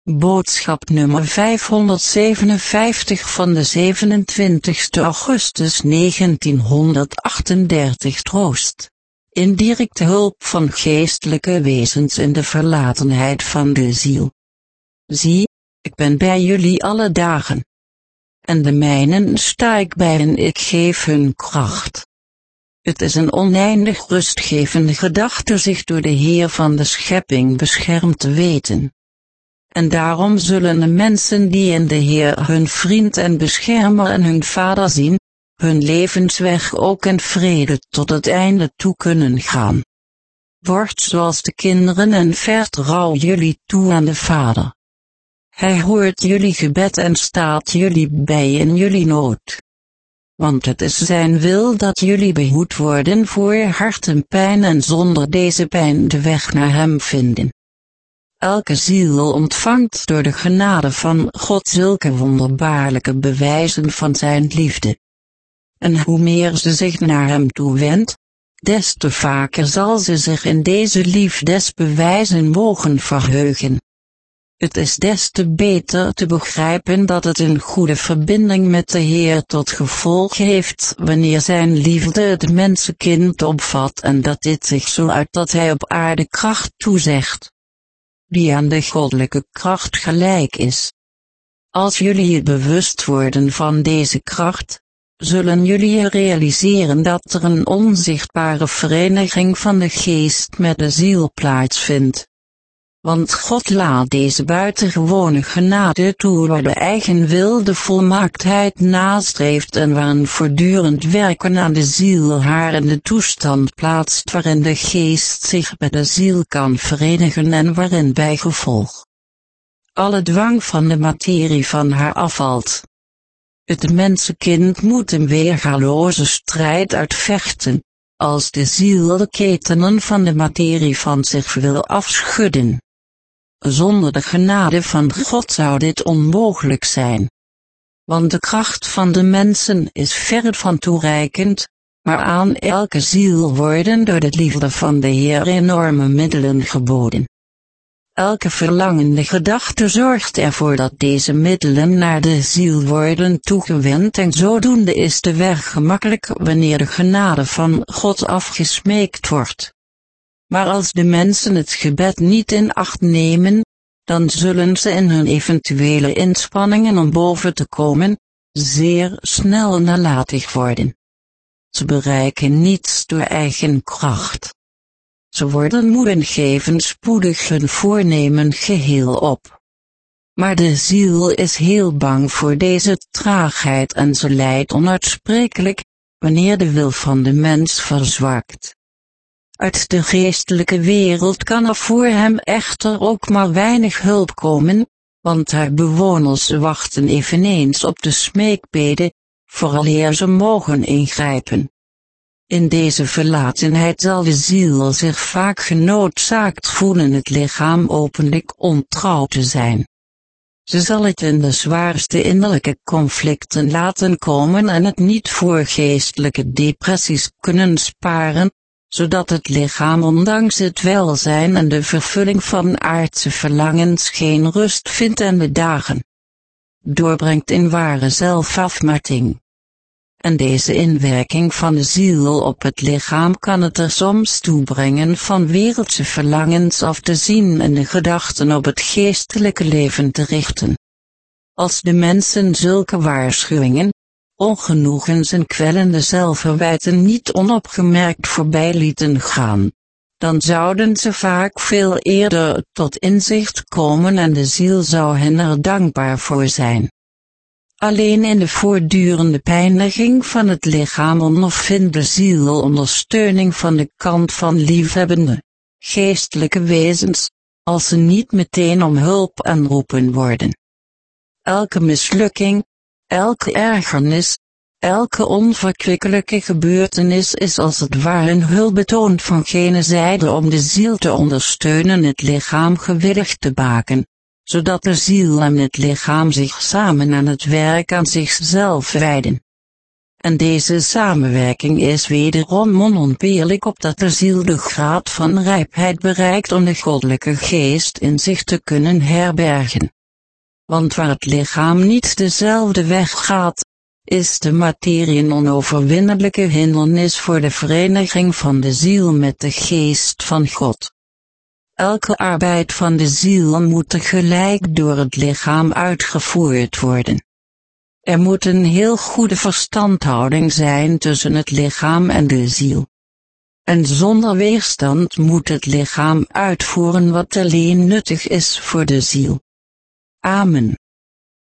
Boodschap nummer 557 van de 27 augustus 1938 troost. In directe hulp van geestelijke wezens in de verlatenheid van de ziel. Zie, ik ben bij jullie alle dagen. En de mijnen sta ik bij en ik geef hun kracht. Het is een oneindig rustgevende gedachte zich door de Heer van de schepping beschermd te weten. En daarom zullen de mensen die in de Heer hun vriend en beschermer en hun vader zien, hun levensweg ook in vrede tot het einde toe kunnen gaan. Word zoals de kinderen en vertrouw jullie toe aan de Vader. Hij hoort jullie gebed en staat jullie bij in jullie nood. Want het is zijn wil dat jullie behoed worden voor hartenpijn en zonder deze pijn de weg naar hem vinden. Elke ziel ontvangt door de genade van God zulke wonderbaarlijke bewijzen van zijn liefde. En hoe meer ze zich naar hem toewendt, des te vaker zal ze zich in deze liefdesbewijzen mogen verheugen. Het is des te beter te begrijpen dat het een goede verbinding met de Heer tot gevolg heeft wanneer zijn liefde het mensenkind opvat en dat dit zich zo uit dat hij op aarde kracht toezegt, die aan de goddelijke kracht gelijk is. Als jullie je bewust worden van deze kracht, zullen jullie realiseren dat er een onzichtbare vereniging van de geest met de ziel plaatsvindt. Want God laat deze buitengewone genade toe waar de eigen wil de volmaaktheid nastreeft en waar een voortdurend werken aan de ziel haar in de toestand plaatst waarin de geest zich met de ziel kan verenigen en waarin bij gevolg alle dwang van de materie van haar afvalt. Het mensenkind moet een weergaloze strijd uitvechten, als de ziel de ketenen van de materie van zich wil afschudden. Zonder de genade van God zou dit onmogelijk zijn. Want de kracht van de mensen is ver van toereikend, maar aan elke ziel worden door de liefde van de Heer enorme middelen geboden. Elke verlangende gedachte zorgt ervoor dat deze middelen naar de ziel worden toegewend en zodoende is de weg gemakkelijk wanneer de genade van God afgesmeekt wordt. Maar als de mensen het gebed niet in acht nemen, dan zullen ze in hun eventuele inspanningen om boven te komen, zeer snel nalatig worden. Ze bereiken niets door eigen kracht. Ze worden moe en geven spoedig hun voornemen geheel op. Maar de ziel is heel bang voor deze traagheid en ze lijdt onuitsprekelijk, wanneer de wil van de mens verzwakt. Uit de geestelijke wereld kan er voor hem echter ook maar weinig hulp komen, want haar bewoners wachten eveneens op de smeekbede, vooraleer ze mogen ingrijpen. In deze verlatenheid zal de ziel zich vaak genoodzaakt voelen het lichaam openlijk ontrouw te zijn. Ze zal het in de zwaarste innerlijke conflicten laten komen en het niet voor geestelijke depressies kunnen sparen, zodat het lichaam ondanks het welzijn en de vervulling van aardse verlangens geen rust vindt en de dagen doorbrengt in ware zelfafmatting. En deze inwerking van de ziel op het lichaam kan het er soms toe brengen van wereldse verlangens af te zien en de gedachten op het geestelijke leven te richten. Als de mensen zulke waarschuwingen, ongenoegens en kwellende zelfverwijten niet onopgemerkt voorbij lieten gaan, dan zouden ze vaak veel eerder tot inzicht komen en de ziel zou hen er dankbaar voor zijn. Alleen in de voortdurende pijniging van het lichaam ondervindt de ziel ondersteuning van de kant van liefhebbende, geestelijke wezens, als ze niet meteen om hulp aanroepen worden. Elke mislukking, elke ergernis, elke onverkwikkelijke gebeurtenis is als het ware een hulpbetoon van gene zijde om de ziel te ondersteunen het lichaam gewillig te maken, zodat de ziel en het lichaam zich samen aan het werk aan zichzelf wijden. En deze samenwerking is wederom onontbeerlijk opdat de ziel de graad van rijpheid bereikt om de goddelijke geest in zich te kunnen herbergen. Want waar het lichaam niet dezelfde weg gaat, is de materie een onoverwinnelijke hindernis voor de vereniging van de ziel met de geest van God. Elke arbeid van de ziel moet tegelijk door het lichaam uitgevoerd worden. Er moet een heel goede verstandhouding zijn tussen het lichaam en de ziel. En zonder weerstand moet het lichaam uitvoeren wat alleen nuttig is voor de ziel. Amen.